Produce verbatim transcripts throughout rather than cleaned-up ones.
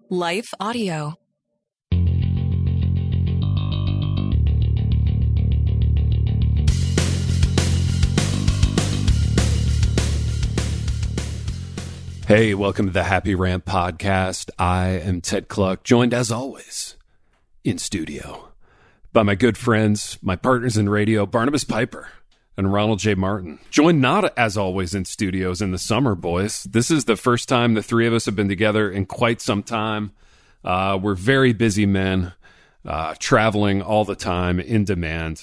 Life Audio. Hey, welcome to the Happy Rant Podcast. I am Ted Kluck, joined as always in studio by my good friends, my partners in radio, Barnabas Piper and Ronald J. Martin. Joined not as always in studios in the summer, boys. This is the first time the three of us have been together in quite some time. Uh, we're very busy men, uh, traveling all the time, in demand.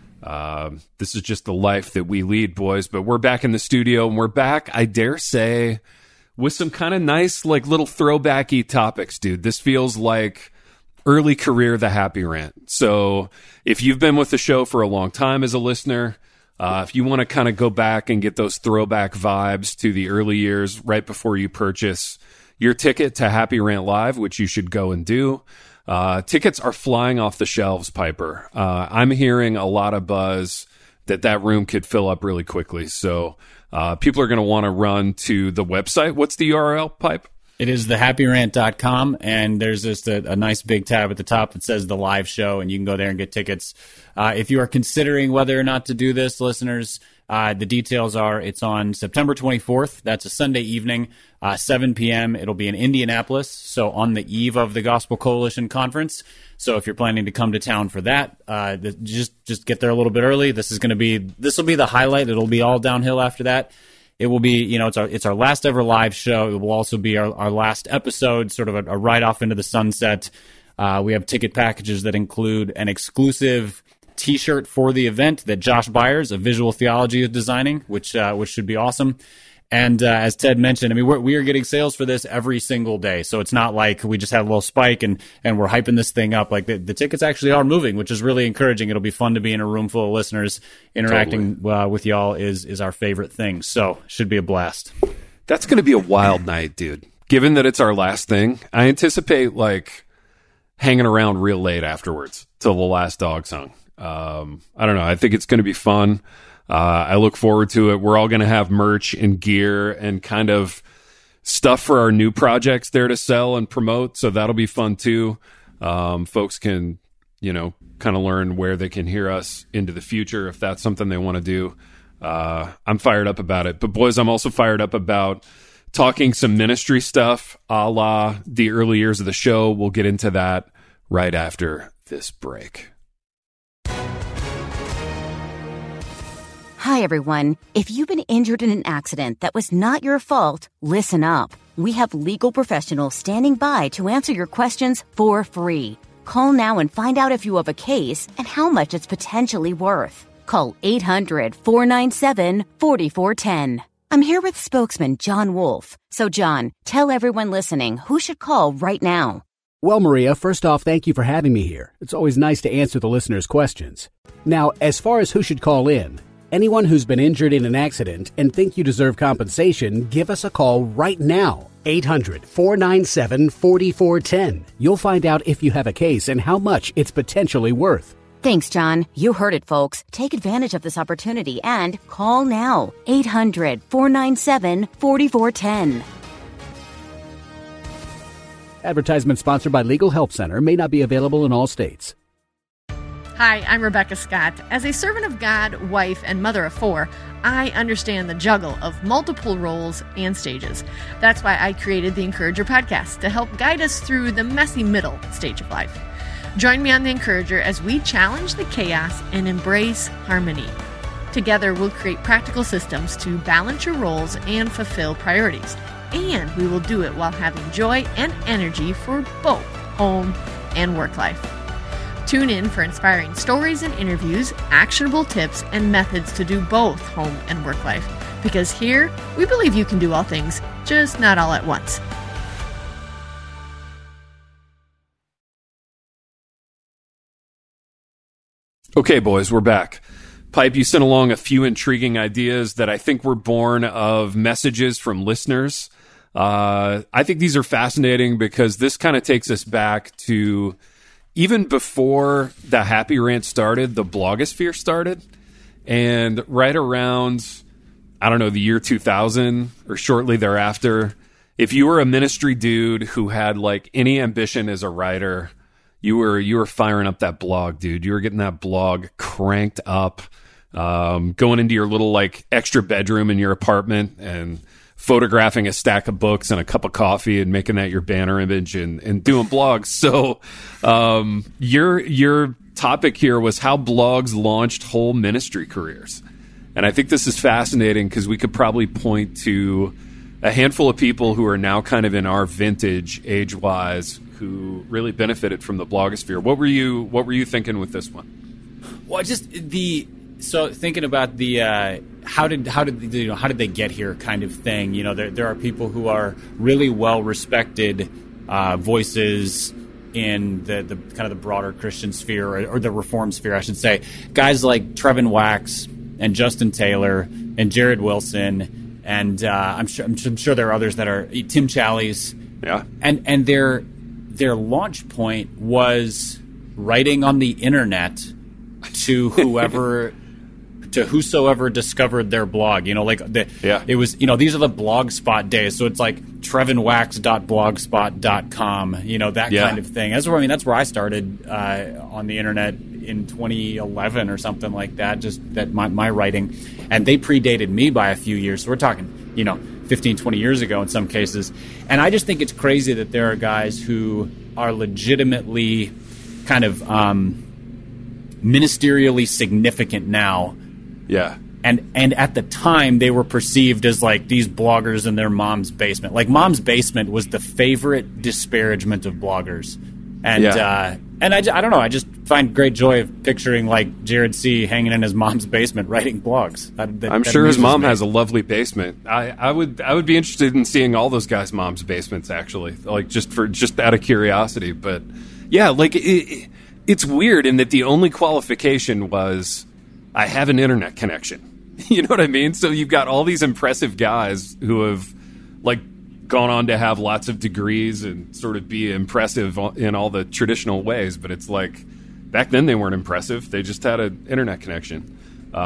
Uh, this is just the life that we lead, boys. But we're back in the studio, and we're back, I dare say, with some kind of nice, like, little throwbacky topics, dude. This feels like early career The Happy Rant. So if you've been with the show for a long time as a listener, uh, if you want to kind of go back and get those throwback vibes to the early years right before you purchase your ticket to Happy Rant Live, which you should go and do, uh, tickets are flying off the shelves, Piper. Uh, I'm hearing a lot of buzz that that room could fill up really quickly. So uh, people are going to want to run to the website. What's the U R L, Pipe? It is the happy rant dot com, and there's just a, a nice big tab at the top that says the live show, and you can go there and get tickets. Uh, if you are considering whether or not to do this, listeners, uh, the details are it's on September twenty-fourth. That's a Sunday evening, uh, seven p.m. It'll be in Indianapolis, so on the eve of the Gospel Coalition Conference. So if you're planning to come to town for that, uh, the, just just get there a little bit early. This is going to be this will be the highlight. It'll be all downhill after that. It will be, you know, it's our it's our last ever live show. It will also be our, our last episode, sort of a, a ride off into the sunset. Uh, we have ticket packages that include an exclusive T-shirt for the event that Josh Byers of Visual Theology is designing, which uh, which should be awesome. And uh, as Ted mentioned, I mean, we're, we are getting sales for this every single day. So it's not like we just had a little spike and, and we're hyping this thing up. Like the, the tickets actually are moving, which is really encouraging. It'll be fun to be in a room full of listeners. Interacting totally. uh, with y'all is, is our favorite thing. So should be a blast. That's going to be a wild night, dude. Given that it's our last thing, I anticipate like hanging around real late afterwards till the last dog song. Um, I don't know. I think it's going to be fun. Uh, I look forward to it. We're all going to have merch and gear and kind of stuff for our new projects there to sell and promote. So that'll be fun too. Um, folks can, you know, kind of learn where they can hear us into the future if that's something they want to do. Uh, I'm fired up about it. But boys, I'm also fired up about talking some ministry stuff a la the early years of the show. We'll get into that right after this break. Hi, everyone. If you've been injured in an accident that was not your fault, listen up. We have legal professionals standing by to answer your questions for free. Call now and find out if you have a case and how much it's potentially worth. Call eight hundred, four nine seven, four four one zero. I'm here with spokesman John Wolf. So, John, tell everyone listening who should call right now. Well, Maria, first off, thank you for having me here. It's always nice to answer the listeners' questions. Now, as far as who should call in, anyone who's been injured in an accident and think you deserve compensation, give us a call right now. eight hundred, four nine seven, four four one zero. You'll find out if you have a case and how much it's potentially worth. Thanks, John. You heard it, folks. Take advantage of this opportunity and call now. eight hundred, four nine seven, four four one zero. Advertisement sponsored by Legal Help Center. May not be available in all states. Hi, I'm Rebecca Scott. As a servant of God, wife, and mother of four, I understand the juggle of multiple roles and stages. That's why I created the Encourager podcast to help guide us through the messy middle stage of life. Join me on the Encourager as we challenge the chaos and embrace harmony. Together, we'll create practical systems to balance your roles and fulfill priorities. And we will do it while having joy and energy for both home and work life. Tune in for inspiring stories and interviews, actionable tips, and methods to do both home and work life. Because here, we believe you can do all things, just not all at once. Okay, boys, we're back. Pipe, you sent along a few intriguing ideas that I think were born of messages from listeners. Uh, I think these are fascinating because this kind of takes us back to even before the Happy Rant started, the blogosphere started. And right around, I don't know, the year two thousand or shortly thereafter, if you were a ministry dude who had like any ambition as a writer, you were you were firing up that blog, dude. You were getting that blog cranked up, um, going into your little like extra bedroom in your apartment and photographing a stack of books and a cup of coffee and making that your banner image and, and doing blogs. So um, your your topic here was how blogs launched whole ministry careers. And I think this is fascinating because we could probably point to a handful of people who are now kind of in our vintage age-wise who really benefited from the blogosphere. What were you what were you thinking with this one? Well, just the so thinking about the uh, how did how did you know how did they get here kind of thing. You know, there there are people who are really well respected uh, voices in the, the kind of the broader Christian sphere or, or the Reform sphere, I should say. Guys like Trevin Wax and Justin Taylor and Jared Wilson, and uh, I'm sure I'm sure there are others that are Tim Challies. Yeah, and and their their launch point was writing on the internet to whoever. to whosoever discovered their blog, you know, like the, yeah. it was, you know, these are the blogspot days. So it's like trevin wax dot blogspot dot com, you know, that yeah. kind of thing. That's where, I mean, that's where I started uh, on the internet in twenty eleven or something like that, just that my, my writing. And they predated me by a few years. So we're talking, you know, fifteen, twenty years ago in some cases. And I just think it's crazy that there are guys who are legitimately kind of um, ministerially significant now. Yeah. And and at the time, they were perceived as like these bloggers in their mom's basement. Like mom's basement was the favorite disparagement of bloggers. And yeah. uh, and I, I don't know. I just find great joy of picturing like Jared C. hanging in his mom's basement writing blogs. That, that, I'm that sure his mom me. has a lovely basement. I, I would I would be interested in seeing all those guys' moms' basements actually, like just for just out of curiosity. But yeah, like it, it, it's weird in that the only qualification was I have an internet connection. You know what I mean? So you've got all these impressive guys who have like gone on to have lots of degrees and sort of be impressive in all the traditional ways. But it's like back then they weren't impressive. They just had an internet connection.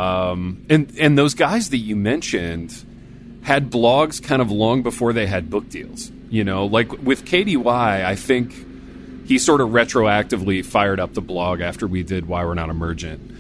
Um, and, and those guys that you mentioned had blogs kind of long before they had book deals. You know, like with K D Y, I think he sort of retroactively fired up the blog after we did Why We're Not Emergent.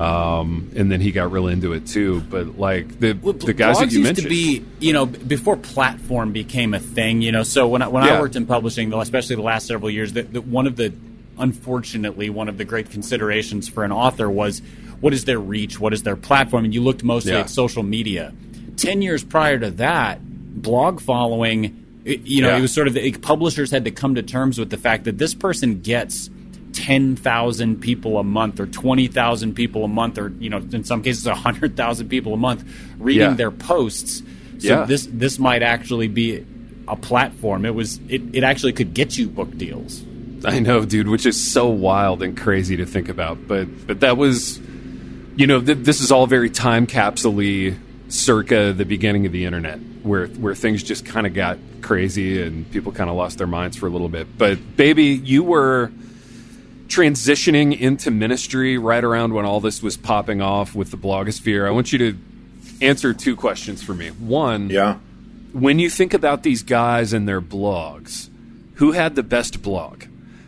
Um, and then he got real into it too. But like the well, the guys that you used mentioned, to be, you know, before platform became a thing, you know. So when I, when yeah. I worked in publishing, especially the last several years, that one of the unfortunately one of the great considerations for an author was what is their reach, what is their platform, and you looked mostly yeah. at social media. Ten years prior to that, blog following, it, you know, yeah. it was sort of the, publishers had to come to terms with the fact that this person gets ten thousand people a month or twenty thousand people a month or, you know, in some cases one hundred thousand people a month reading yeah. their posts. So yeah. this this might actually be a platform. It was it, it actually could get you book deals. I know, dude, which is so wild and crazy to think about. But but that was, you know, th- this is all very time capsule-y circa the beginning of the internet, where where things just kind of got crazy and people kind of lost their minds for a little bit. But baby, you were transitioning into ministry right around when all this was popping off with the blogosphere. I want you to answer two questions for me. One, yeah. when you think about these guys and their blogs, who had the best blog?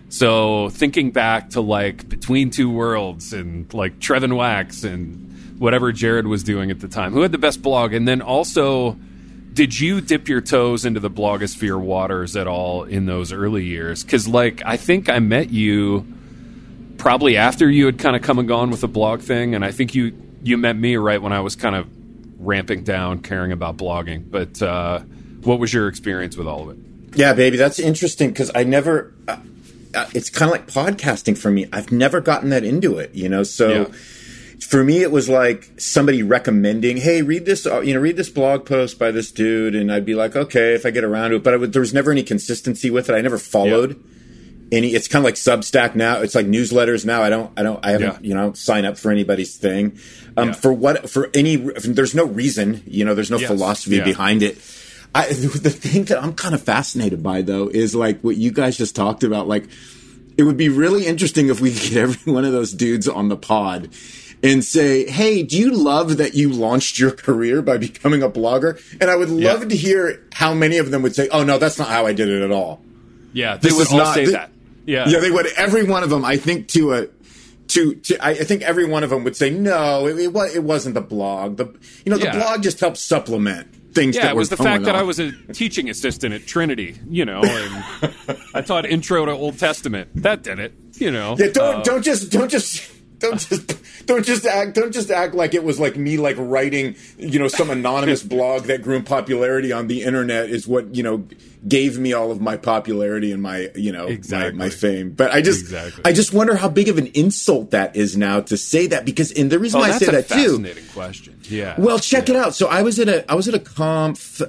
So thinking back to like Between Two Worlds and like Trevin Wax and whatever Jared was doing at the time, who had the best blog? And then also, did you dip your toes into the blogosphere waters at all in those early years? Because like I think I met you probably after you had kind of come and gone with the blog thing, and I think you you met me right when I was kind of ramping down, caring about blogging. But uh, what was your experience with all of it? Yeah, baby, that's interesting because I never. Uh, uh, it's kind of like podcasting for me. I've never gotten that into it, you know. So yeah. for me, it was like somebody recommending, "Hey, read this, uh, you know, read this blog post by this dude," and I'd be like, "Okay, if I get around to it." But I would, there was never any consistency with it. I never followed. Yeah. Any, it's kind of like Substack now. It's like newsletters now. I don't, I don't, I haven't, yeah. you know, sign up for anybody's thing. Um, yeah. for what, for any, there's no reason, you know, there's no yes. philosophy yeah. behind it. I, the thing that I'm kind of fascinated by though is like what you guys just talked about. Like, it would be really interesting if we could get every one of those dudes on the pod and say, hey, do you love that you launched your career by becoming a blogger? And I would love yeah. to hear how many of them would say, oh, no, that's not how I did it at all. Yeah, they This would is all not- say thi- that. Yeah. Yeah, they would. Every one of them, I think, to a, to, to I I think every one of them would say, no, it, it, wa- it wasn't the blog. The, you know, the Yeah. blog just helped supplement things Yeah, that it were was the going fact that on. I was a teaching assistant at Trinity, you know, and I taught Intro to Old Testament. That did it, you know. Yeah, don't Uh, don't just don't just don't just don't just act don't just act like it was like me like writing, you know, some anonymous blog that grew in popularity on the internet is what, you know, gave me all of my popularity and my, you know, Exactly. my, my fame. But I just Exactly. I just wonder how big of an insult that is now to say that, because and the reason Oh, why I that's say a that too. fascinating question. Yeah. Well, check it out. So I was at a I was at a conf.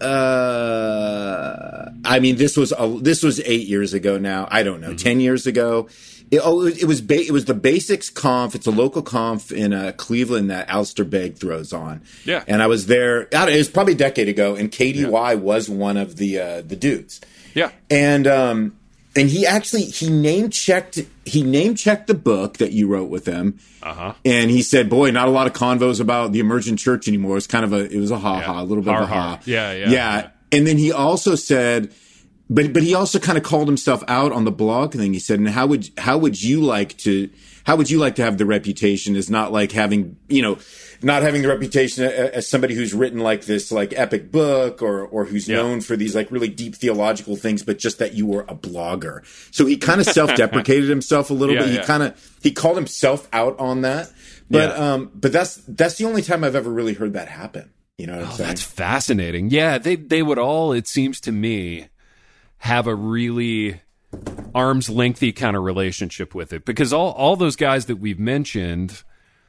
Uh, I mean, this was a, this was eight years ago now. I don't know, mm-hmm. ten years ago. It, oh, it, it was ba- it was the Basics Conf. It's a local conf in uh, Cleveland that Alistair Begg throws on. Yeah. And I was there. I don't know, it was probably a decade ago, and K D Y Yeah. was one of the uh, the dudes. Yeah. And um, and he actually he name checked he name checked the book that you wrote with him. Uh-huh. And he said, "Boy, not a lot of convos about the emergent church anymore." It's kind of a it was a ha ha, Yeah. a little bit Har, of a ha. har. Yeah, yeah, yeah. yeah. And then he also said, but but he also kind of called himself out on the blog thing. He said, "And how would how would you like to how would you like to have the reputation as not like having you know." Not having the reputation as somebody who's written like this like epic book or or who's Yeah. known for these like really deep theological things, but just that you were a blogger." So he kind of self-deprecated himself a little Yeah, bit. He yeah. kind of he called himself out on that. But Yeah. um but that's that's the only time I've ever really heard that happen. You know what I'm Oh, saying? that's fascinating. Yeah, they they would all, it seems to me, have a really arm's lengthy kind of relationship with it, because all all those guys that we've mentioned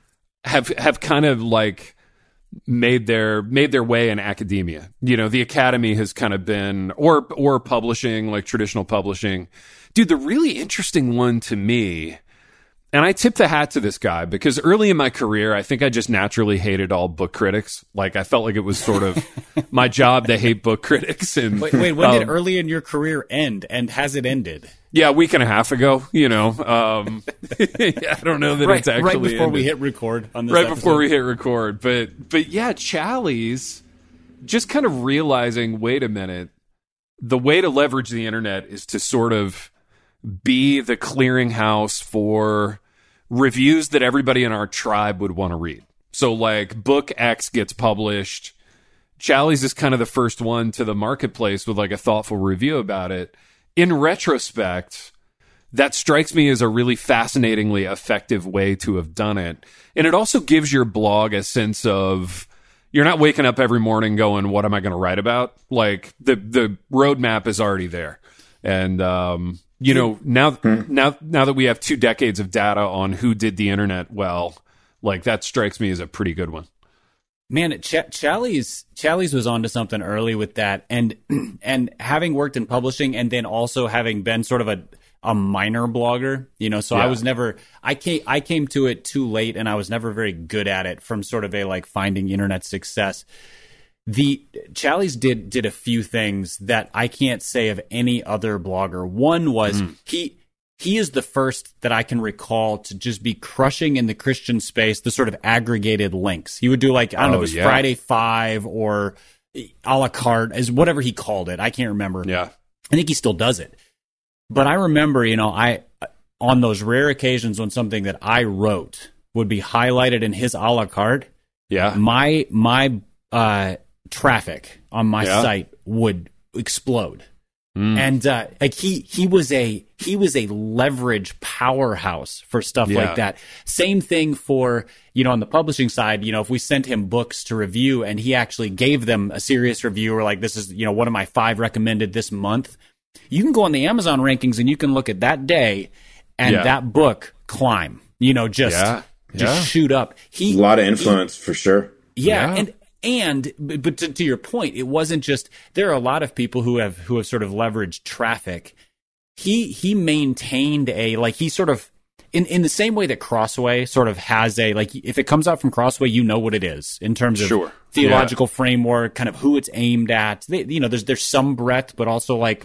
have have kind of like made their made their way in academia. You know, the academy has kind of been or or publishing, like traditional publishing. Dude, the really interesting one to me, and I tip the hat to this guy, because early in my career, I think I just naturally hated all book critics. Like, I felt like it was sort of my job to hate book critics. And Wait, wait when um, did early in your career end, and has it ended? yeah, a week and a half ago, you know. Um, I don't know that Right, it's actually right before we ended. hit record on this right episode. before we hit record. But but yeah, Challies, just kind of realizing, wait a minute, the way to leverage the internet is to sort of be the clearinghouse for reviews that everybody in our tribe would want to read. So like book X gets published, Challies is kind of the first one to the marketplace with like a thoughtful review about it. In retrospect, that strikes me as a really fascinatingly effective way to have done it. And it also gives your blog a sense of, you're not waking up every morning going, what am I going to write about? Like the, the roadmap is already there. And, um, you know, now, now, now that we have two decades of data on who did the internet well, like that strikes me as a pretty good one. Man, Ch- Challies Challies was onto something early with that, and and having worked in publishing, and then also having been sort of a a minor blogger, you know, so Yeah. I was never I came I came to it too late, and I was never very good at it from sort of a like finding internet success. The Challies did did a few things that I can't say of any other blogger. One was mm. he. He is the first that I can recall to just be crushing in the Christian space the sort of aggregated links. He would do like, I don't Oh, know, it was yeah. Friday Five or a la carte, as whatever he called it. I can't remember. Yeah. I think he still does it. But I remember, you know, I on those rare occasions when something that I wrote would be highlighted in his a la carte, Yeah. my my uh, traffic on my Yeah. site would explode. Mm. And uh, like he he was a he was a leverage powerhouse for stuff Yeah. like that. Same thing for, you know, on the publishing side, you know, if we sent him books to review and he actually gave them a serious review, or like, this is, you know, one of my five recommended this month, you can go on the Amazon rankings and you can look at that day and Yeah. that book climb, you know, just Yeah. just Yeah. shoot up. He A lot of influence for sure. yeah, Yeah. and and but to, to your point, it wasn't just, there are a lot of people who have who have sort of leveraged traffic. He he maintained a, like, he sort of in in the same way that Crossway sort of has a, like, if it comes out from Crossway, you know what it is in terms of Sure. theological framework, kind of who it's aimed at. They, you know, there's there's some breadth, but also like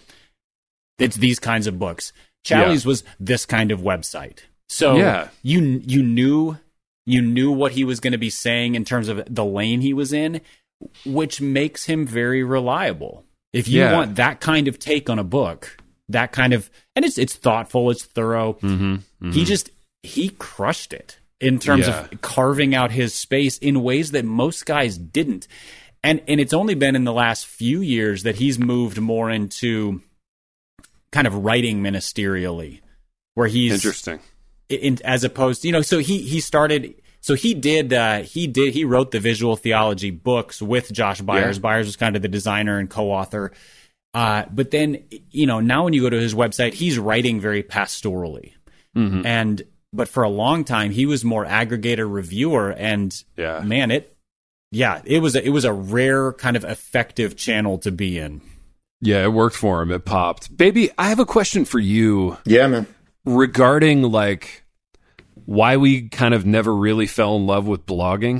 it's these kinds of books. Challies Yeah. was this kind of website. So Yeah. you you knew You knew what he was going to be saying in terms of the lane he was in, which makes him very reliable. If you Yeah. want that kind of take on a book, that kind of, and it's it's thoughtful, it's thorough. Mm-hmm, mm-hmm. He just he crushed it in terms Yeah. of carving out his space in ways that most guys didn't. And and it's only been in the last few years that he's moved more into kind of writing ministerially, where he's Interesting. in, as opposed to, you know, so he he started. So he did, uh, he did, he wrote the visual theology books with Josh Byers. Yeah. Byers was kind of the designer and co-author. Uh, but then, you know, now when you go to his website, he's writing very pastorally. Mm-hmm. And, but for a long time, he was more aggregator reviewer. And Yeah. man, it, yeah, it was, a, it was a rare kind of effective channel to be in. Yeah, it worked for him. It popped. Baby, I have a question for you Yeah, man. regarding like why we kind of never really fell in love with blogging.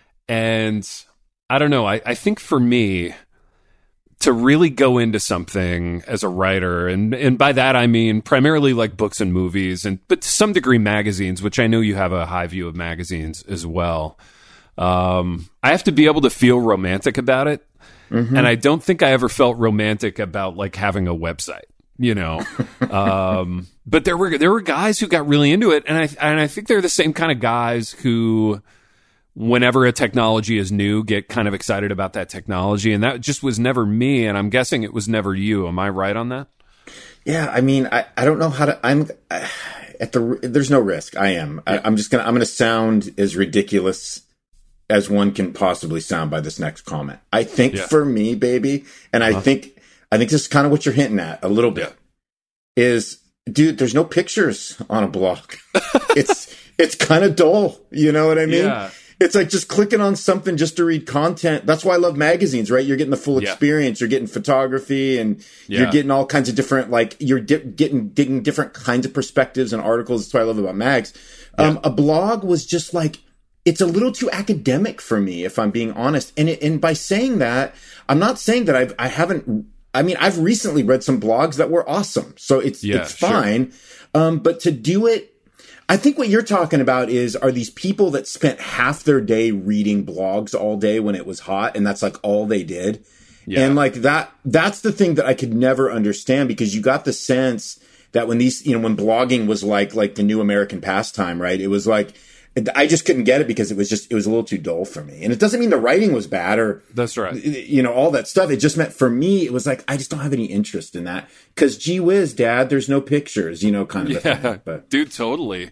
And I don't know, I, I think for me to really go into something as a writer, and, and by that I mean primarily like books and movies, and but to some degree magazines, which I know you have a high view of magazines as well. Um, I have to be able to feel romantic about it. Mm-hmm. And I don't think I ever felt romantic about like having a website. You know, um, but there were there were guys who got really into it, and I and I think they're the same kind of guys who, whenever a technology is new, get kind of excited about that technology, and that just was never me, and I'm guessing it was never you. Am I right on that? Yeah, I mean, I, I don't know how to. I'm I, at the. There's no risk. I am. I, I'm just gonna. I'm gonna sound as ridiculous as one can possibly sound by this next comment. I think Yeah. for me, baby, and I Uh-huh. think. I think this is kind of what you're hinting at a little bit. Yeah. Is, dude, there's no pictures on a blog. it's it's kind of dull. You know what I mean? Yeah. It's like just clicking on something just to read content. That's why I love magazines, right? You're getting the full Yeah. experience. You're getting photography, and Yeah. you're getting all kinds of different, like you're di- getting digging different kinds of perspectives and articles. That's what I love about mags. Um, a blog was just like, it's a little too academic for me, if I'm being honest. And it, and by saying that, I'm not saying that I've I haven't. I mean, I've recently read some blogs that were awesome, so it's Yeah, it's sure. fine. Um, but to do it, I think what you're talking about is are these people that spent half their day reading blogs all day when it was hot, and that's like all they did. Yeah. And like that, that's the thing that I could never understand, because you got the sense that when these, you know, when blogging was like like the new American pastime, right? It was like, I just couldn't get it because it was just, it was a little too dull for me. And it doesn't mean the writing was bad or, That's right. you know, all that stuff. It just meant for me, it was like, I just don't have any interest in that. Cause gee whiz, dad, there's no pictures, you know, kind of a Yeah, thing. But dude, totally.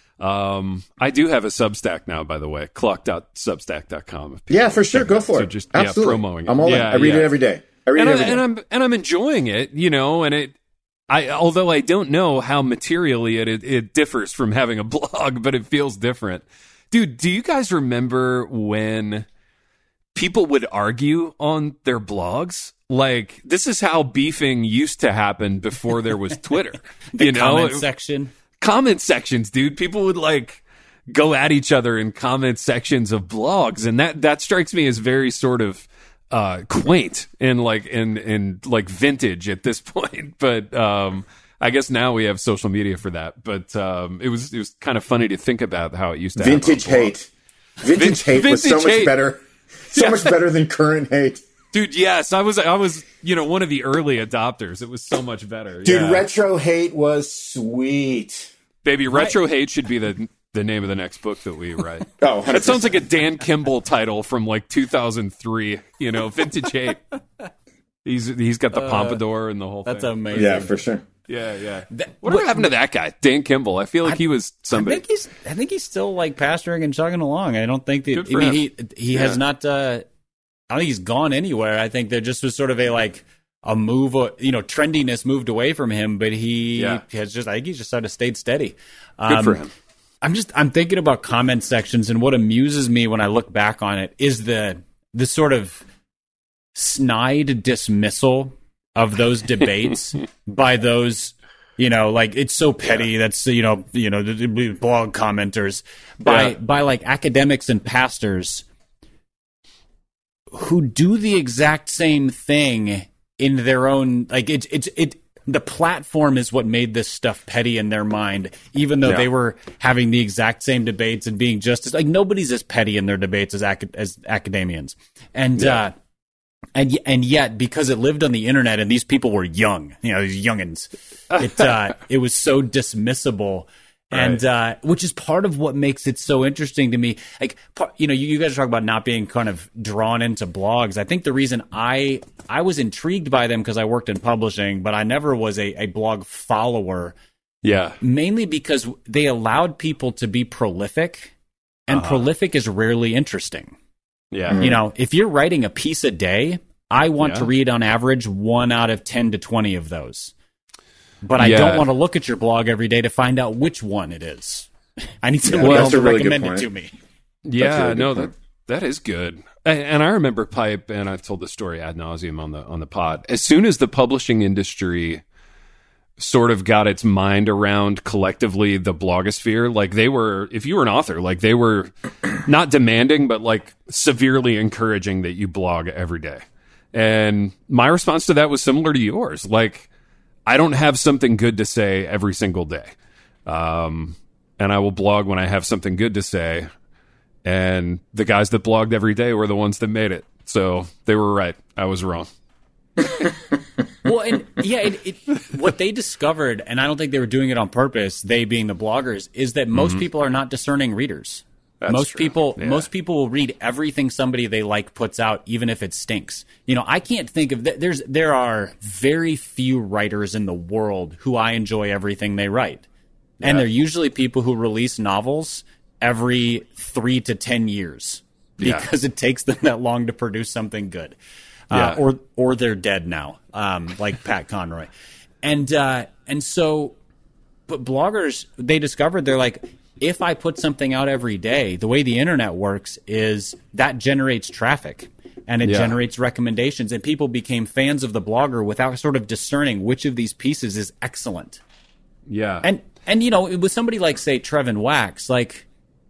Um, I do have a Substack now, by the way, cluck dot substack dot com. yeah, for sure. Go for So it. just, yeah, Absolutely. promoting it. I'm all Yeah, in. I read yeah. it every day. I read and, it I, every day. and I'm and I'm enjoying it, you know. And it, I although I don't know how materially it, it it differs from having a blog, but it feels different. Dude, do you guys remember when people would argue on their blogs? Like, this is how beefing used to happen before there was Twitter. The you know, comment It- section. comment sections, dude. People would like go at each other in comment sections of blogs, and that that strikes me as very sort of uh quaint and like and and like vintage at this point. But um I guess now we have social media for that. But um it was it was kind of funny to think about how it used to Vintage happen on blogs. hate. Vintage hate was so Vintage much hate. better. So Yeah. much better than current hate. Dude, yes, I was I was, you know, one of the early adopters. It was so much better. Dude, yeah. retro hate was sweet. Baby, retro hate should be the the name of the next book that we write. Oh, one hundred percent. That sounds like a Dan Kimball title from like two thousand three, you know, Vintage Hate. He's he's got the pompadour and the whole That's thing. amazing. Yeah, for sure. Yeah, yeah. That- Whatever what- happened to that guy, Dan Kimball? I feel like he was I somebody. think he's. I think he's still like pastoring and chugging along. I don't think that. Good I for mean, him. he he Yeah. has not. Uh, I don't think he's gone anywhere. I think there just was sort of a like a move. uh, You know, trendiness moved away from him, but he Yeah. has just. I think he's just sort of stayed steady. Good Um, for him. I'm just. I'm thinking about comment sections, and what amuses me when I look back on it is the the sort of snide dismissal of those debates by those. You know, like it's so petty. That's you know, you know, the, the blog commenters by Yeah. by like academics and pastors who do the exact same thing in their own. Like it's it's it. the platform is what made this stuff petty in their mind, even though Yeah. they were having the exact same debates and being just as like nobody's as petty in their debates as acad- as academians, and Yeah. uh, and y- and yet because it lived on the internet and these people were young, you know, these youngins, it uh, it was so dismissible. And uh, which is part of what makes it so interesting to me. Like, par- you know, you, you guys talk about not being kind of drawn into blogs. I think the reason I I was intrigued by them because I worked in publishing, but I never was a, a blog follower. Yeah. Mainly because they allowed people to be prolific, and Uh-huh. prolific is rarely interesting. Yeah. You know, if you're writing a piece a day, I want Yeah. to read on average one out of ten to twenty of those. But I Yeah. don't want to look at your blog every day to find out which one it is. I need somebody Well, else that's to a really good recommend it point. to me. Yeah, That's a really no, good that point. that is good. And, and I remember Pipe, and I've told this story ad nauseum on the on the pod. As soon as the publishing industry sort of got its mind around collectively the blogosphere, like they were, if you were an author, like they were not demanding, but like severely encouraging that you blog every day. And my response to that was similar to yours. Like, I don't have something good to say every single day. Um, and I will blog when I have something good to say. And the guys that blogged every day were the ones that made it. So they were right. I was wrong. Well, and yeah, it, it, what they discovered, and I don't think they were doing it on purpose, they being the bloggers, is that most people are not discerning readers. That's most true. people Yeah. most people will read everything somebody they like puts out, even if it stinks. You know, I can't think of th- there's there are very few writers in the world who I enjoy everything they write. And they're usually people who release novels every three to ten years Yeah. because it takes them that long to produce something good. Yeah. Uh, or or they're dead now, um, like Pat Conroy. And uh, and so but bloggers, they discovered they're like, if I put something out every day, the way the internet works is that generates traffic and it Yeah. generates recommendations, and people became fans of the blogger without sort of discerning which of these pieces is excellent. Yeah. And and you know, with somebody like say Trevin Wax, like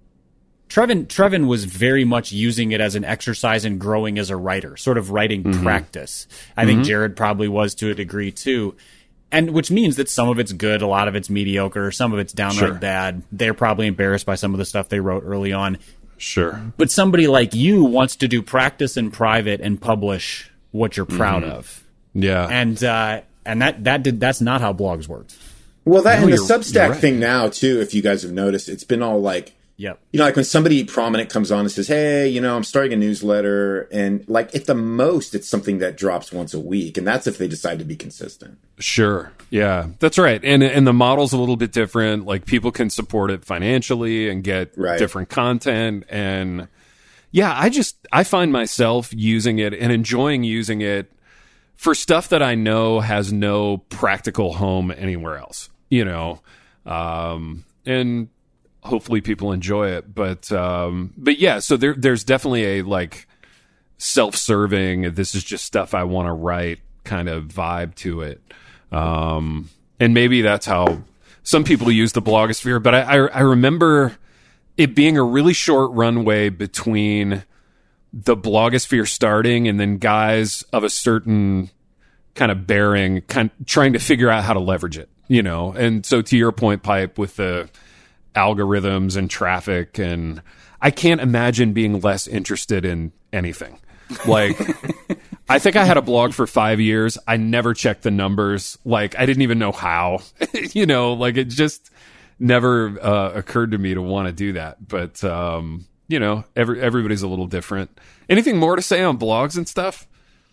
Trevin Trevin was very much using it as an exercise in growing as a writer, sort of writing practice. I think Jared probably was to a degree too. And which means that some of it's good, a lot of it's mediocre, some of it's downright Sure. bad. They're probably embarrassed by some of the stuff they wrote early on. Sure. But somebody like you wants to do practice in private and publish what you're proud of. Yeah. And uh, and that that did that's not how blogs worked. Well, that No, and the you're- Substack you're right. thing now too. If you guys have noticed, it's been all like, Yep. you know, like when somebody prominent comes on and says, "Hey, you know, I'm starting a newsletter," and like at the most, it's something that drops once a week, and that's if they decide to be consistent. Sure. Yeah, that's right. And and the model's a little bit different. Like people can support it financially and get Right. different content. And yeah, I just I find myself using it and enjoying using it for stuff that I know has no practical home anywhere else. You know, um, and hopefully people enjoy it. But um, but yeah, so there there's definitely a like self-serving, this is just stuff I want to write kind of vibe to it. Um, and maybe that's how some people use the blogosphere, but I, I, I remember it being a really short runway between the blogosphere starting and then guys of a certain kind of bearing kind trying to figure out how to leverage it, you know? And so to your point, Pipe, with the algorithms and traffic, and I can't imagine being less interested in anything. Like, I think I had a blog for five years. I never checked the numbers. Like, I didn't even know how, you know, like it just never uh, occurred to me to want to do that. But, um, you know, every, everybody's a little different. Anything more to say on blogs and stuff?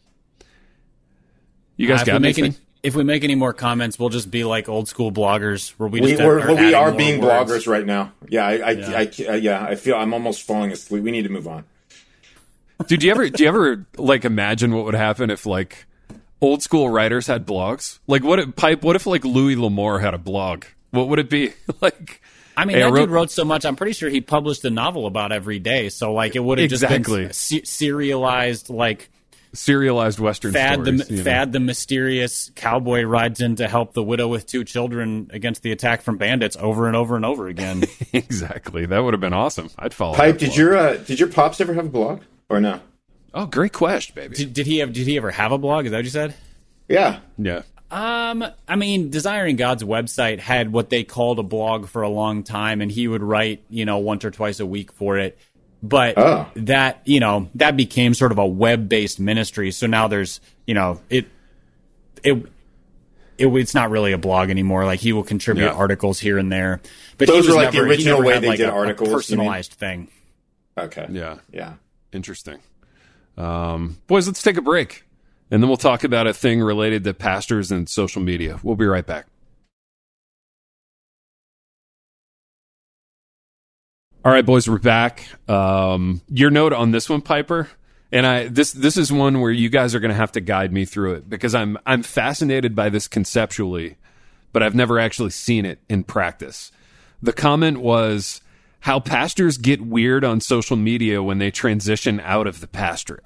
You guys Uh, if got we make anything? any, if we make any more comments, we'll just be like old school bloggers where we We, just we're, are well, we adding are more being words. bloggers right now. Yeah, I, I, Yeah. I, I, yeah, I feel I'm almost falling asleep. We need to move on. Dude, do you ever do you ever like imagine what would happen if like old school writers had blogs? Like what if Pipe, what if like Louis L'Amour had a blog? What would it be? Like I mean, Hey, I that wrote- dude wrote so much. I'm pretty sure he published a novel about every day. So like, it would have Exactly. just been se- serialized, like serialized Western Fad stories. the you know? Fad the mysterious cowboy rides in to help the widow with two children against the attack from bandits over and over and over again. Exactly. That would have been awesome. I'd follow. Pipe, that did blog. your uh, did your pops ever have a blog or no? Oh, great question, baby. did, did he have? Did he ever have a blog? Is that what you said? Yeah, Yeah. Um, I mean, Desiring God's website had what they called a blog for a long time, and he would write, you know, once or twice a week for it. But oh. that, you know, that became sort of a web-based ministry. So now there's, you know, it, it, it it's not really a blog anymore. Like, he will contribute yeah. articles here and there. But those were like never, the original way had, they like, did a, articles. A personalized thing. Okay. Yeah. Yeah. Interesting. Um, boys, let's take a break. And then we'll talk about a thing related to pastors and social media. We'll be right back. All right, boys, we're back. Um, your note on this one, Piper, and I this this is one where you guys are going to have to guide me through it, because I'm I'm fascinated by this conceptually, but I've never actually seen it in practice. The comment was how pastors get weird on social media when they transition out of the pastorate.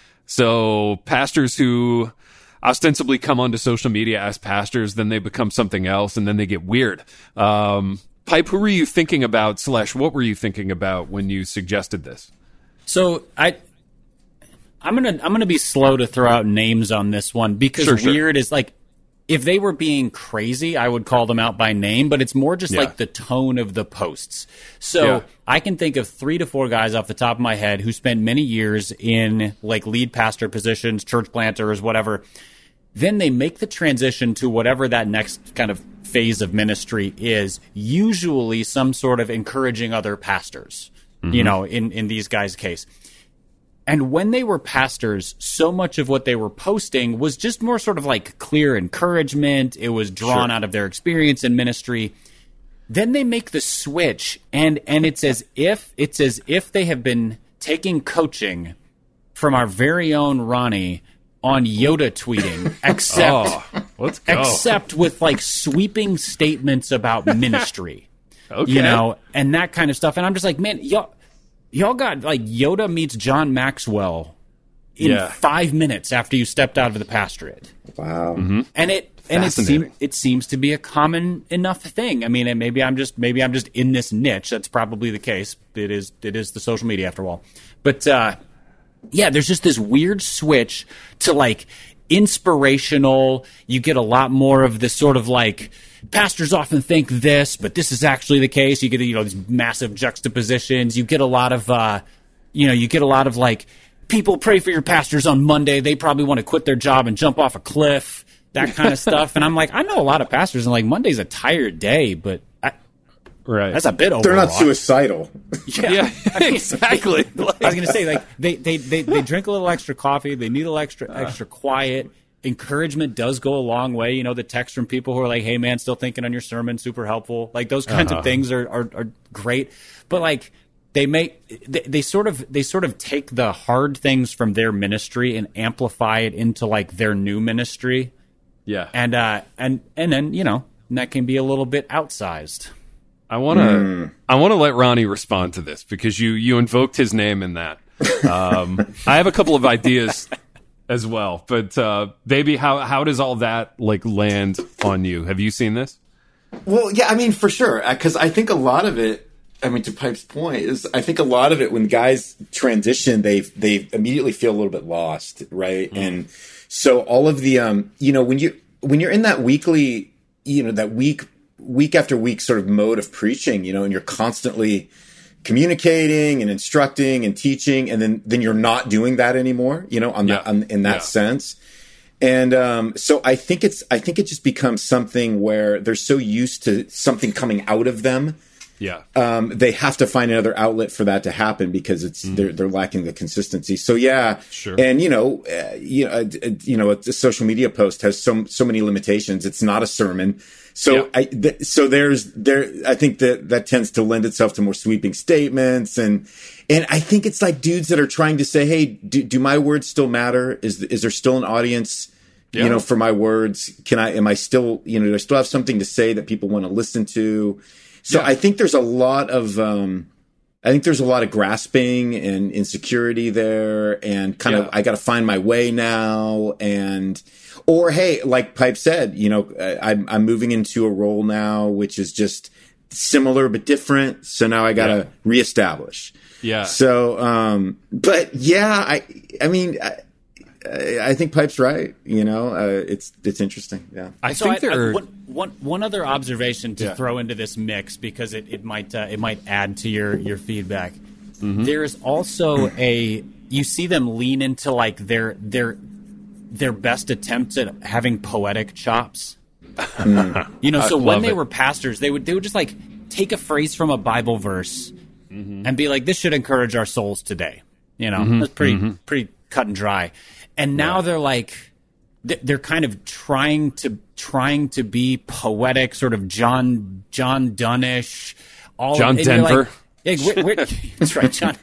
So pastors who ostensibly come onto social media as pastors, then they become something else, and then they get weird. Um, Pipe, who were you thinking about, slash, what were you thinking about when you suggested this? So I, I'm gonna I'm gonna be slow to throw out names on this one, because sure, weird sure. is like, if they were being crazy, I would call them out by name, but it's more just yeah. like the tone of the posts. So yeah. I can think of three to four guys off the top of my head who spent many years in like lead pastor positions, church planters, whatever. Then they make the transition to whatever that next kind of phase of ministry is, usually some sort of encouraging other pastors, mm-hmm. you know, in, in these guys' case. And when they were pastors, so much of what they were posting was just more sort of like clear encouragement. It was drawn sure. out of their experience in ministry. Then they make the switch, and, and it's as if it's as if they have been taking coaching from our very own Ronnie on Yoda tweeting, except oh, let's go. except with like sweeping statements about ministry, okay. you know, and that kind of stuff. And I'm just like, man, y'all. Y'all got, like, Yoda meets John Maxwell in yeah. five minutes after you stepped out of the pastorate. Wow. Mm-hmm. And it and it, seem, it seems to be a common enough thing. I mean, and maybe I'm just maybe I'm just in this niche. That's probably the case. It is it is the social media after all. But uh, yeah, there's just this weird switch to like inspirational. You get a lot more of this sort of like, pastors often think this, but this is actually the case. You get, you know, these massive juxtapositions. You get a lot of, uh, you know, you get a lot of like, people pray for your pastors on Monday. They probably want to quit their job and jump off a cliff, that kind of stuff. And I'm like, I know a lot of pastors, and like, Monday's a tired day, but I, right, that's a bit overwrought. They're not suicidal. Yeah, yeah I mean, exactly. I was going to say, like, they, they, they, they drink a little extra coffee. They need a little extra, extra quiet. Encouragement does go a long way. You know, the text from people who are like, hey, man, still thinking on your sermon, super helpful. Like, those kinds uh-huh. of things are, are, are great. But, like, they make they, they sort of they sort of take the hard things from their ministry and amplify it into, like, their new ministry. Yeah. And, uh, and, and then, you know, that can be a little bit outsized. I want to mm. I want to let Ronnie respond to this, because you, you invoked his name in that. Um, I have a couple of ideas as well, but uh, baby, how how does all that like land on you? Have you seen this? Well, yeah, I mean, for sure, because I think a lot of it. I mean, to Pipe's point, is I think a lot of it when guys transition, they they immediately feel a little bit lost, right? Mm. And so all of the, um, you know, when you when you're in that weekly, you know, that week week after week sort of mode of preaching, you know, and you're constantly communicating and instructing and teaching, and then then you're not doing that anymore, you know, on yeah. that on, in that yeah. sense. And um, so I think it's I think it just becomes something where they're so used to something coming out of them, yeah, um, they have to find another outlet for that to happen, because it's mm. they're they're lacking the consistency. So yeah, sure. And you know, uh, you know, uh, you know, a social media post has so so many limitations. It's not a sermon. So yeah. I, th- so there's there, I think that that tends to lend itself to more sweeping statements. And, and I think it's like dudes that are trying to say, hey, do, do my words still matter? Is, is there still an audience, yeah. you know, for my words? Can I, am I still, you know, do I still have something to say that people want to listen to? So yeah. I think there's a lot of, um, I think there's a lot of grasping and insecurity there, and kind yeah. of, I got to find my way now. And, or, hey, like Pipe said, you know, I'm, I'm moving into a role now, which is just similar but different. So now I got to yeah. reestablish. Yeah. So, um, but yeah, I, I mean, I, I think Pipe's right. You know, uh, it's it's interesting. Yeah, I so think I, there I, are one, one, one other observation to Yeah. throw into this mix because it, it might uh, it might add to your your feedback. Mm-hmm. There is also a you see them lean into like their their their best attempts at having poetic chops. You know, so I when love they it. were pastors, they would they would just like take a phrase from a Bible verse Mm-hmm. and be like, "This should encourage our souls today." You know, Mm-hmm. that's pretty pretty cut and dry. And now they're like, th- they're kind of trying to trying to be poetic, sort of John John Dunnish. All John and you're Denver. Like, yeah, where, where, that's right, John.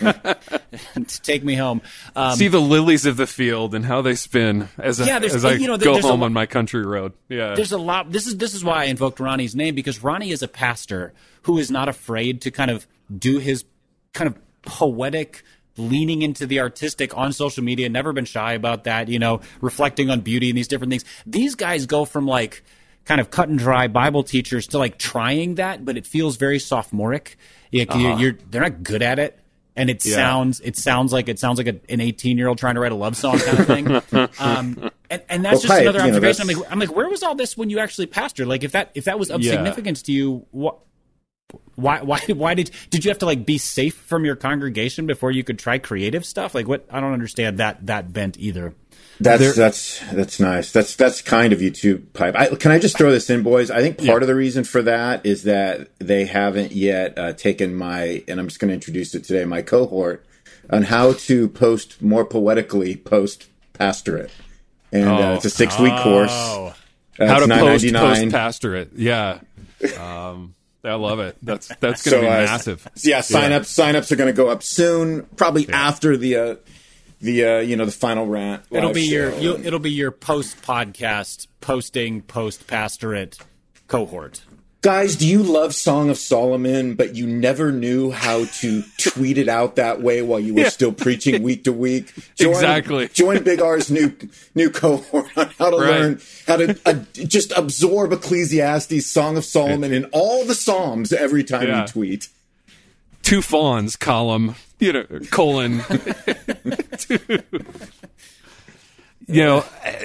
Take me home. Um, see the lilies of the field and how they spin as, a, Yeah, there's- as I you know, there- go there's a home lo- on my country road. Yeah. There's a lot. This is this is why I invoked Ronnie's name, because Ronnie is a pastor who is not afraid to kind of do his kind of poetic leaning into the artistic on social media. Never been shy about that. You know, reflecting on beauty and these different things. These guys go from like kind of cut and dry Bible teachers to like trying that, but it feels very sophomoric. You, Uh-huh. you, you're they're not good at it. And it Yeah. sounds it sounds like it sounds like a, an eighteen year old trying to write a love song kind of thing. um, and, and that's Well, just Pipe, another you know, observation. I'm that's- like, I'm like, where was all this when you actually pastored? Like, if that if that was of Yeah. significance to you, what? Why why why did did you have to like be safe from your congregation before you could try creative stuff? Like, what? I don't understand that that bent either. That's There- that's that's nice. That's that's kind of you too, Pipe. I, can I just throw this in, boys? I think part Yeah. of the reason for that is that they haven't yet uh, taken my, and I'm just going to introduce it today, my cohort on how to post more poetically post pastorate, and uh, Oh. it's a six week course. Oh, Uh, how it's to nine post ninety-nine. post pastorate. Yeah. Um, I love it. That's that's going to So be uh, massive. yeah, sign ups sign ups are going to go up soon, probably Yeah. after the uh, the uh, you know the final rant. it'll live be your show. you'll, it'll be your post podcast posting post pastorate cohort. Guys, do you love Song of Solomon, but you never knew how to tweet it out that way while you were Yeah. still preaching week to week? Join, Exactly. Join Big R's new new cohort on how to Right. learn how to uh, just absorb Ecclesiastes, Song of Solomon, and all the Psalms every time Yeah. you tweet. Two fawns column, you know, colon. You know, eh,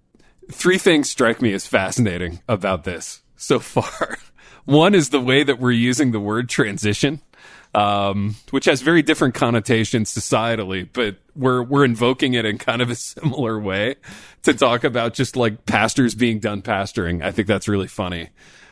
three things strike me as fascinating about this so far. One is the way that we're using the word transition, um, which has very different connotations societally, but we're we're invoking it in kind of a similar way to talk about just like pastors being done pastoring. I think that's really funny.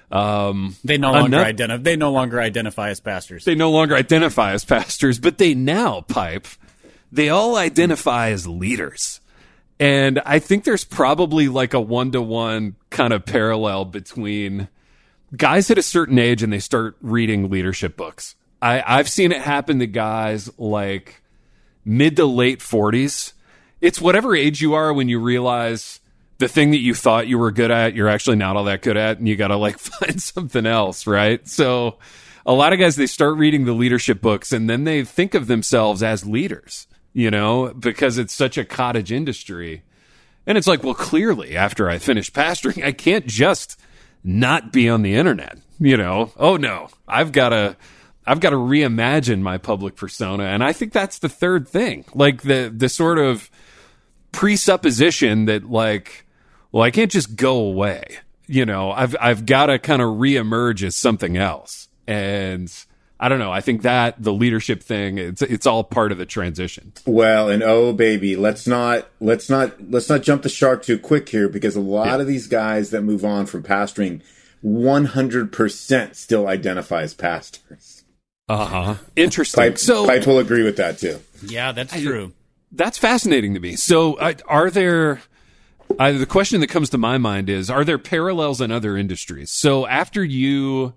Um, They no longer Enough- identify. They no longer identify as pastors. they no longer identify as pastors, but they now, Pipe, they all identify as leaders. And I think there's probably like a one-to-one kind of parallel between guys at a certain age and they start reading leadership books. I, I've seen it happen to guys like mid to late forties. It's whatever age you are when you realize the thing that you thought you were good at, you're actually not all that good at, and you got to like find something else, right? So a lot of guys, they start reading the leadership books and then they think of themselves as leaders, you know, because it's such a cottage industry. And it's like, well, clearly after I finish pastoring, I can't just not be on the internet, you know? Oh no, I've got to, I've got to reimagine my public persona. And I think that's the third thing, like the, the sort of presupposition that like, well, I can't just go away. You know, I've, I've got to kind of reemerge as something else. And I don't know. I think that the leadership thing, it's, it's all part of the transition. Well, and oh baby, let's not let's not let's not jump the shark too quick here, because a lot Yeah. of these guys that move on from pastoring one hundred percent still identify as pastors. Uh-huh. Interesting. Pipe, so Pipe will agree with that too. Yeah, that's true. that's fascinating to me. So uh, are there, uh, the question that comes to my mind is, are there parallels in other industries? So after you,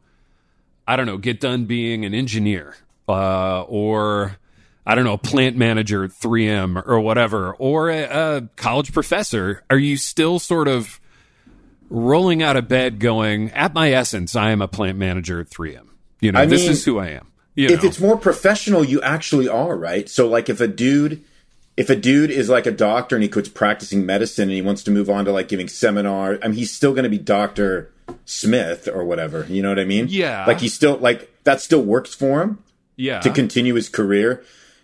I don't know, get done being an engineer, uh, or I don't know, a plant manager at three M or whatever, or a, a college professor, are you still sort of rolling out of bed going, at my essence, I am a plant manager at three M. You know, I this mean, is who I am. You If know. it's more professional, you actually are, right? So like if a dude if a dude is like a doctor and he quits practicing medicine and he wants to move on to like giving seminars, I mean he's still going to be Doctor Smith or whatever, you know what I mean? Yeah. Like he still like that still works for him yeah. to continue his career.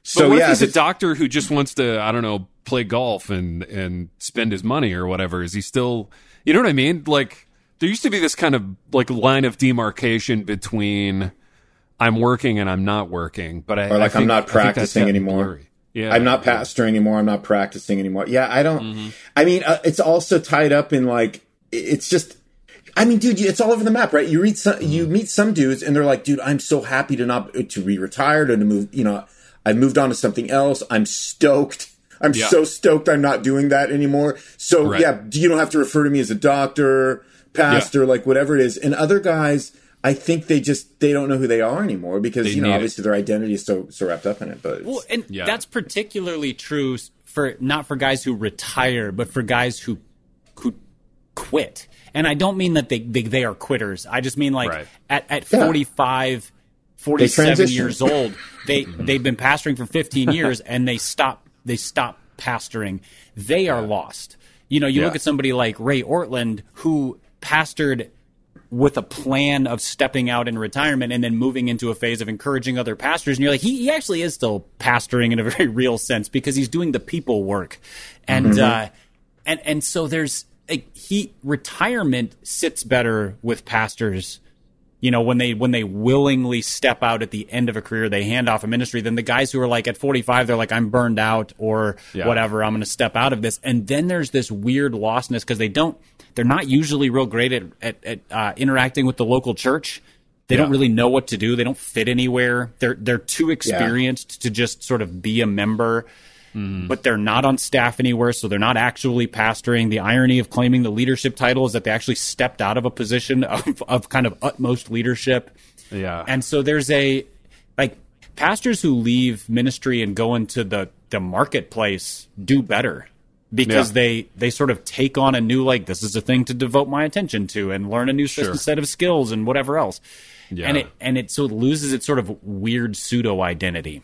So but what yeah, if he's a this- doctor who just wants to, I don't know, play golf and and spend his money or whatever? Is he still, you know what I mean? Like, there used to be this kind of like line of demarcation between I'm working and I'm not working, but I, or like I think, I'm not I think that's practicing gotten anymore. blurry. Yeah, I'm not pastoring anymore. I'm not practicing anymore. Yeah, I don't. Mm-hmm. I mean, uh, it's also tied up in like it's just. I mean, dude, it's all over the map, right? You read some, Mm-hmm. you meet some dudes, and they're like, "Dude, I'm so happy to not to be retired or to move. You know, I've moved on to something else. I'm stoked. I'm Yeah. so stoked. I'm not doing that anymore. So Right. yeah, you don't have to refer to me as a doctor, pastor, Yeah. like whatever it is. And other guys, I think they just they don't know who they are anymore because They you know need it. obviously their identity is so so wrapped up in it. But it's- Well, and Yeah. that's particularly true for not for guys who retire, but for guys who who quit. And I don't mean that they they, they are quitters. I just mean like Right. at at Yeah. forty-five, forty-seven transition. years old, they they've been pastoring for fifteen years and they stop they stop pastoring. They are lost. You know, you Yeah. look at somebody like Ray Ortland who pastored with a plan of stepping out in retirement and then moving into a phase of encouraging other pastors. And you're like, he, he actually is still pastoring in a very real sense because he's doing the people work. And, Mm-hmm. uh, and, and so there's like, he, retirement sits better with pastors, you know, when they, when they willingly step out at the end of a career, they hand off a ministry, than the guys who are like at forty-five, they're like, I'm burned out or Yeah. whatever. I'm going to step out of this. And then there's this weird lostness because they don't, they're not usually real great at, at, at uh, interacting with the local church. They Yeah. don't really know what to do. They don't fit anywhere. They're they're too experienced to just sort of be a member, but they're not on staff anywhere, so they're not actually pastoring. The irony of claiming the leadership title is that they actually stepped out of a position of, of kind of utmost leadership. Yeah. And so there's a like pastors who leave ministry and go into the the marketplace do better. Because Yeah. they, they sort of take on a new, like, this is a thing to devote my attention to and learn a new Sure. set of skills and whatever else. Yeah. And it and it so it loses its sort of weird pseudo identity.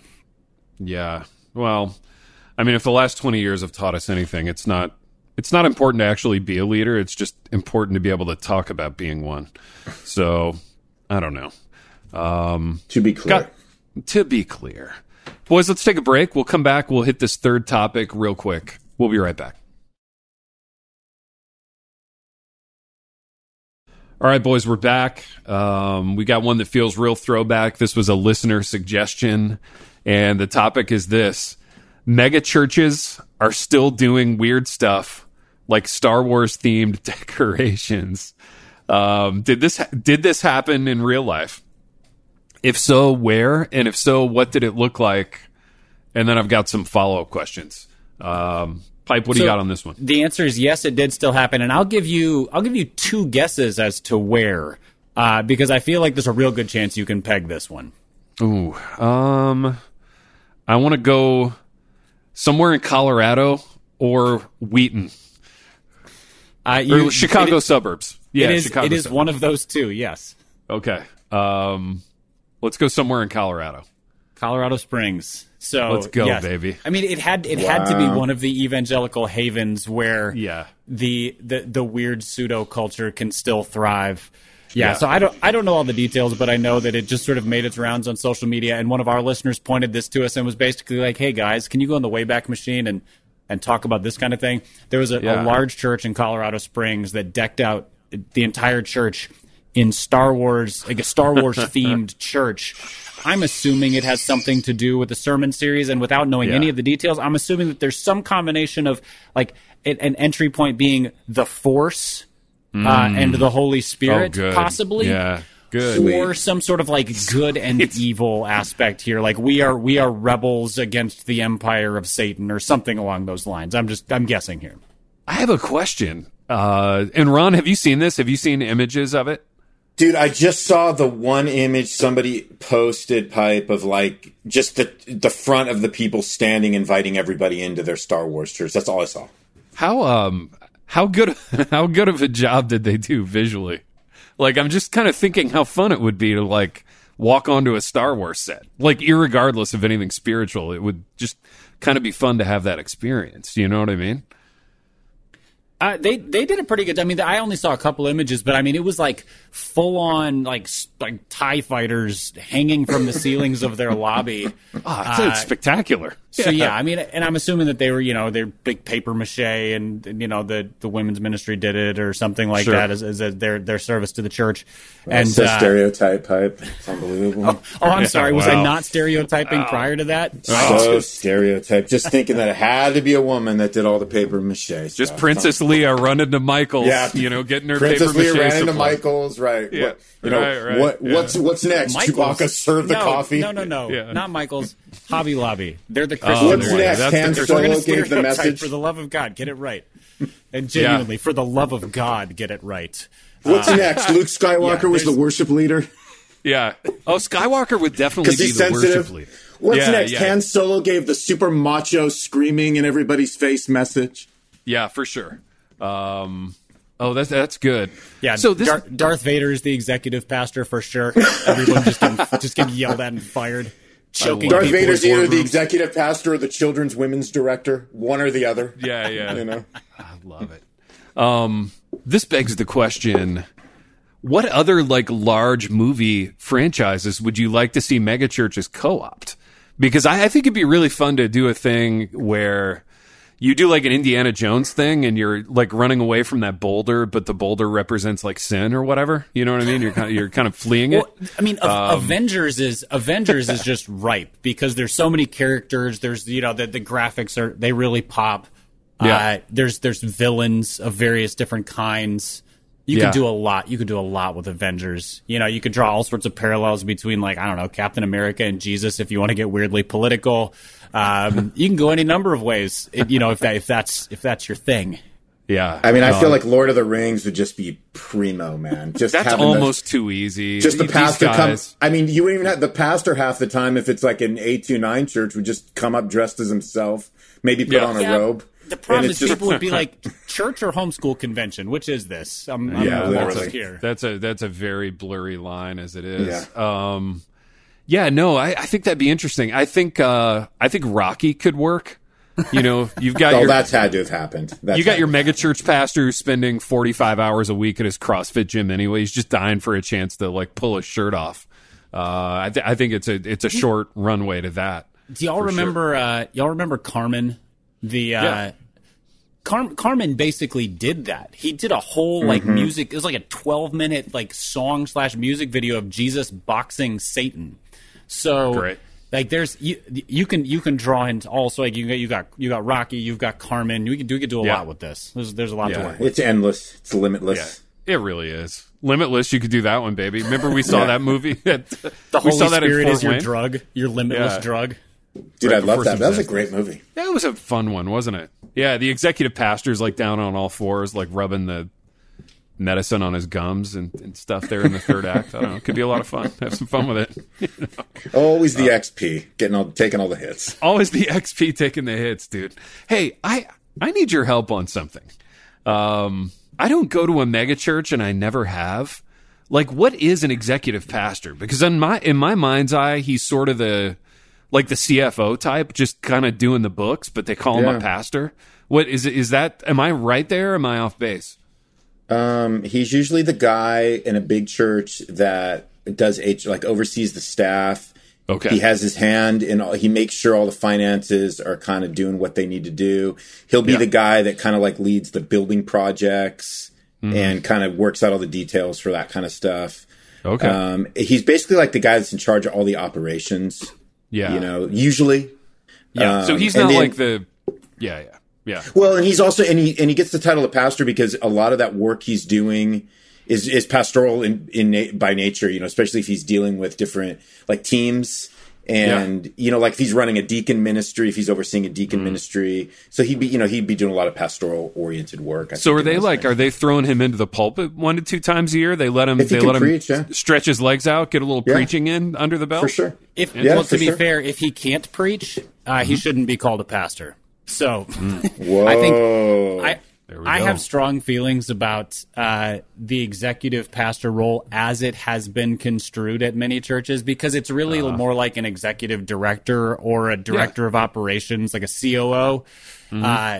Yeah. Well, I mean, if the last twenty years have taught us anything, it's not it's not important to actually be a leader. It's just important to be able to talk about being one. So, I don't know. Um, to be clear, got, to be clear. Boys, let's take a break. We'll come back. We'll hit this third topic real quick. We'll be right back. All right, boys, we're back. Um, we got one that feels real throwback. This was a listener suggestion, and the topic is this. Mega churches are still doing weird stuff like Star Wars-themed decorations. Um, did this ha- did this happen in real life? If so, where? And if so, what did it look like? And then I've got some follow-up questions. Um, Pipe, what do So you got on this one? The answer is yes, it did still happen, and I'll give you I'll give you two guesses as to where, uh, because I feel like there's a real good chance you can peg this one. Ooh, um, I want to go somewhere in Colorado or Wheaton Uh, or you, Chicago it is, suburbs. Yeah, it is, Chicago it is suburbs. one of those two. Yes, Okay, um, let's go somewhere in Colorado. Colorado Springs. So Let's go, yes. baby. I mean, it had it had to be Wow. one of the evangelical havens where Yeah. the the, the weird pseudo culture can still thrive. Yeah, Yeah. so I don't I don't know all the details, but I know that it just sort of made its rounds on social media. And one of our listeners pointed this to us and was basically like, "Hey guys, can you go on the Wayback Machine and and talk about this kind of thing?" There was a, Yeah. a large church in Colorado Springs that decked out the entire church in Star Wars, like a Star Wars themed church. I'm assuming it has something to do with the sermon series, and without knowing Yeah. any of the details, I'm assuming that there's some combination of like an an entry point being the Force uh, and the Holy Spirit, Oh, good. possibly. Yeah, good. Or some sort of like good and evil aspect here, like we are we are rebels against the empire of Satan, or something along those lines. I'm just I'm guessing here. I have a question. Uh, and Ron, have you seen this? Have you seen images of it? dude, I just saw the one image somebody posted, Pipe, of like just the the front of the people standing, inviting everybody into their Star Wars church. That's all I saw. How um how good how good of a job did they do visually? Like, I'm just kind of thinking how fun it would be to like walk onto a Star Wars set. Like, irregardless of anything spiritual, it would just kind of be fun to have that experience. You know what I mean? Uh, they they did a pretty good. I mean, I only saw a couple images, but I mean, it was like full on like like TIE fighters hanging from the ceilings of their lobby. Oh, that's uh, spectacular. So yeah. yeah, I mean, and I'm assuming that they were, you know, they're big paper mache, and, and you know, the the women's ministry did it or something like sure. that as, as a, their their service to the church. Well, and it's a uh, stereotype pipe. It's unbelievable. Oh, oh I'm sorry. Was wow. I not stereotyping wow. prior to that? So stereotype. Just thinking that it had to be a woman that did all the paper mache stuff. Just Princess Leia running to Michael's. Yeah. You know, getting her Princess paper Leia mache ran into Michael's. Right. Yeah. What, you know right, right. what? Yeah. What's what's next? Michael's. Chewbacca served the no, coffee. No, no, no. Yeah. Not Michael's. Hobby Lobby. They're the Christian. Oh, what's next? Han Solo gave the message. For the love of God, get it right. And genuinely, yeah. for the love of God, get it right. What's uh, next? Luke Skywalker yeah, was the worship leader. Yeah. Oh, Skywalker would definitely be the sensitive. worship leader. What's yeah, next? Yeah. Han Solo gave the super macho screaming in everybody's face message. Yeah, for sure. Um, oh, that's that's good. Yeah. So this, Dar- Darth Vader is the executive pastor for sure. Everyone just getting, just getting yelled at and fired. Choking Darth Vader's either the executive pastor or the children's women's director, one or the other. Yeah, yeah. You know, I love it. Um, this begs the question: what other like large movie franchises would you like to see megachurches co-opt? Because I, I think it'd be really fun to do a thing where you do like an Indiana Jones thing and you're like running away from that boulder, but the boulder represents like sin or whatever. You know what I mean? You're kind of, you're kind of fleeing it. Well, I mean, um, Avengers is Avengers is just ripe because there's so many characters. There's, you know, the, the graphics are, they really pop. Yeah. Uh, there's, there's villains of various different kinds. You yeah. could do a lot. You could do a lot with Avengers. You know, you could draw all sorts of parallels between, like, I don't know, Captain America and Jesus if you want to get weirdly political. Um, you can go any number of ways. It, you know, if that if that's if that's your thing. Yeah, I mean, I um, feel like Lord of the Rings would just be primo, man. Just that's almost the, too easy. Just the These pastor guys. come. I mean, you wouldn't even have the pastor half the time if it's like an eight two nine church would just come up dressed as himself, maybe put yeah. on a yeah. robe. The problem is just, people would be like, church or homeschool convention? Which is this? I'm, I'm yeah, lost that's here. That's a that's a very blurry line as it is. Yeah. Um, yeah, no, I, I think that'd be interesting. I think uh, I think Rocky could work. You know, you've got oh, your, that's had to have happened. That's you got your megachurch pastor who's spending forty-five hours a week at his CrossFit gym anyway. He's just dying for a chance to like pull his shirt off. Uh, I, th- I think it's a it's a short runway to that. Do y'all remember? Sure. Uh, y'all remember Carmen? The uh, yeah. Car- Carmen basically did that. He did a whole like mm-hmm. music. It was like a twelve minute like song slash music video of Jesus boxing Satan. So Great. like there's you you can you can draw into also like you got you got you got Rocky, you've got Carmen. We can do we can do a yeah. lot with this. There's there's a lot yeah. to work with. It's endless. It's limitless. Yeah, it really is. Limitless, you could do that one, baby. Remember we saw yeah. that movie? At, the we Holy saw that Spirit at is your Wayne. drug, your limitless Yeah. drug. Dude, right I love that. That was a business. great movie. That was a fun one, wasn't it? Yeah, the executive pastor's like down on all fours, like rubbing the medicine on his gums and, and stuff there in the third act. I don't know. It could be a lot of fun. Have some fun with it. You know? Always the uh, X P, getting all, taking all the hits. Always the X P taking the hits, dude. Hey, I I need your help on something. Um, I don't go to a mega church, and I never have. Like, what is an executive pastor? Because in my in my mind's eye, he's sort of the like the C F O type, just kind of doing the books, but they call him yeah. a pastor. What is it? Is that? Am I right there? Or am I off base? Um, he's usually the guy in a big church that does H, like oversees the staff. Okay. He has his hand in all, he makes sure all the finances are kind of doing what they need to do. He'll be yeah. the guy that kind of like leads the building projects mm-hmm. and kind of works out all the details for that kind of stuff. Okay. Um, he's basically like the guy that's in charge of all the operations. Yeah. You know, usually. Yeah. Um, so he's and not then, like the, yeah, yeah. Yeah. Well, and he's also and he and he gets the title of pastor because a lot of that work he's doing is is pastoral in in by nature. You know, especially if he's dealing with different like teams and yeah. you know, like if he's running a deacon ministry, if he's overseeing a deacon mm. ministry, so he'd be you know he'd be doing a lot of pastoral oriented work. I so think, are they like things. Are they throwing him into the pulpit one to two times a year? They let him. If they he let him preach, yeah. stretch his legs out, get a little yeah. preaching in under the belt for sure. If yeah, well, for to be sure. fair, if he can't preach, uh, mm-hmm. he shouldn't be called a pastor. So Whoa. I think I I go. have strong feelings about uh, the executive pastor role as it has been construed at many churches because it's really uh, more like an executive director or a director yeah. of operations, like a C O O. Mm-hmm. Uh,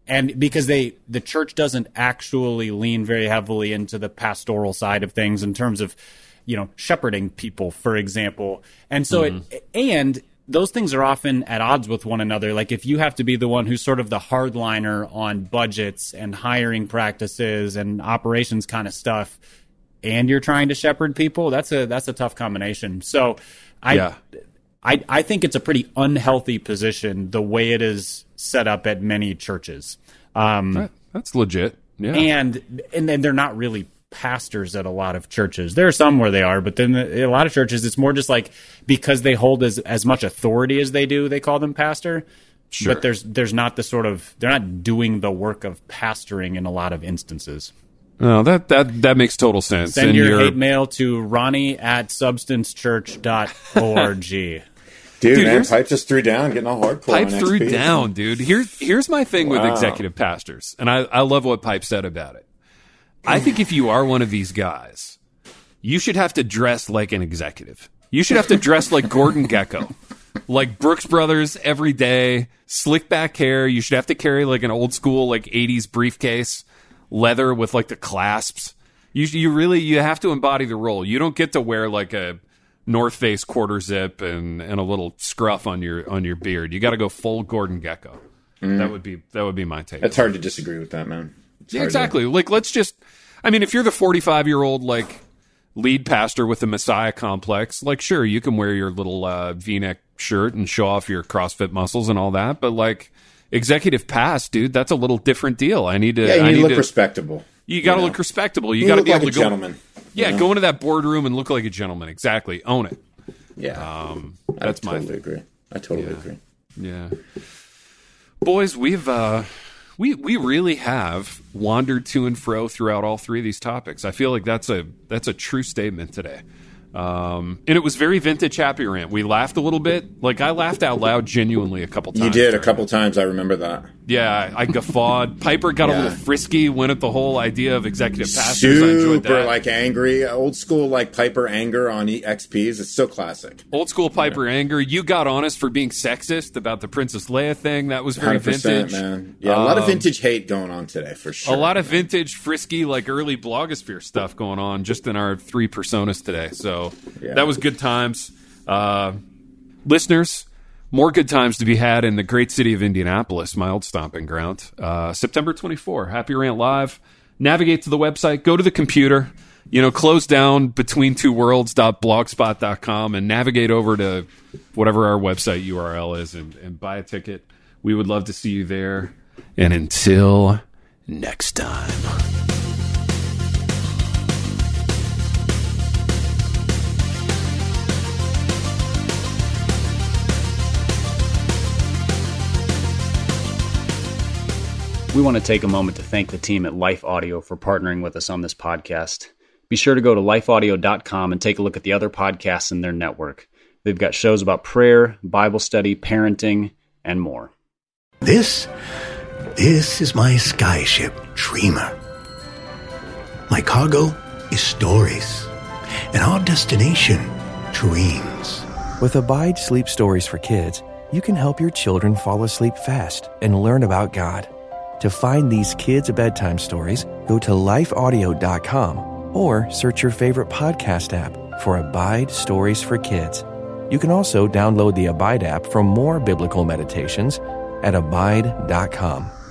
and because they the church doesn't actually lean very heavily into the pastoral side of things in terms of, you know, shepherding people, for example. And so mm-hmm. it and those things are often at odds with one another. Like if you have to be the one who's sort of the hardliner on budgets and hiring practices and operations kind of stuff, and you're trying to shepherd people, that's a that's a tough combination. So I yeah. I I think it's a pretty unhealthy position the way it is set up at many churches. Um, that, that's legit. Yeah. And and then they're not really pastors at a lot of churches. There are some where they are, but then in a lot of churches, it's more just like because they hold as, as much authority as they do, they call them pastor. Sure. But there's there's not the sort of, they're not doing the work of pastoring in a lot of instances. No, that that that makes total sense. Send and your you're... hate mail to Ronnie at substance church dot org. Dude, dude, man, Pipe just threw down, getting all hardcore. Pipe on threw X P. down, dude. Here's here's my thing wow. with executive pastors, and I, I love what Pipe said about it. I think if you are one of these guys, you should have to dress like an executive. You should have to dress like Gordon Gekko, like Brooks Brothers every day, slick back hair. You should have to carry like an old school like eighties briefcase, leather with like the clasps. You you really you have to embody the role. You don't get to wear like a North Face quarter zip and, and a little scruff on your on your beard. You got to go full Gordon Gekko. Mm. That would be that would be my take. It's hard to disagree with that, man. Yeah, exactly. To... Like, let's just. I mean, if you're the forty-five year old like lead pastor with the Messiah complex, like sure you can wear your little uh, V-neck shirt and show off your CrossFit muscles and all that, but like executive pass, dude, that's a little different deal. I need to. Yeah, you I need need to look to, respectable. You got to you look know? respectable. You, you got to look be like able a to go. Gentleman, yeah, you know? go into that boardroom and look like a gentleman. Exactly, own it. Yeah, um, that's I totally my agree. I totally yeah. agree. Yeah, boys, we've. Uh, We we really have wandered to and fro throughout all three of these topics. I feel like that's a that's a true statement today. Um, and it was very vintage Happy Rant. We laughed a little bit. Like, I laughed out loud genuinely a couple times. You did a couple times. I remember that. Yeah, I guffawed. Piper got yeah. a little frisky, went at the whole idea of executive pastors. Super, I enjoyed that. like, angry. Old school, like, Piper anger on X Ps. It's still classic. Old school Piper yeah. anger. You got honest for being sexist about the Princess Leia thing. That was very vintage. Man. Yeah, a lot um, of vintage hate going on today, for sure. A lot of man. vintage, frisky, like, early blogosphere stuff going on just in our three personas today. So yeah. that was good times. Uh, listeners, more good times to be had in the great city of Indianapolis, my old stomping ground. Uh, September twenty-fourth, Happy Rant Live. Navigate to the website, go to the computer, you know, close down between two worlds dot blogspot dot com and navigate over to whatever our website U R L is and, and buy a ticket. We would love to see you there. And until next time. We want to take a moment to thank the team at Life Audio for partnering with us on this podcast. Be sure to go to life audio dot com and take a look at the other podcasts in their network. They've got shows about prayer, Bible study, parenting, and more. This, this is my skyship, Dreamer. My cargo is stories, and our destination, dreams. With Abide Sleep Stories for Kids, you can help your children fall asleep fast and learn about God. To find these kids' bedtime stories, go to life audio dot com or search your favorite podcast app for Abide Stories for Kids. You can also download the Abide app for more biblical meditations at abide dot com.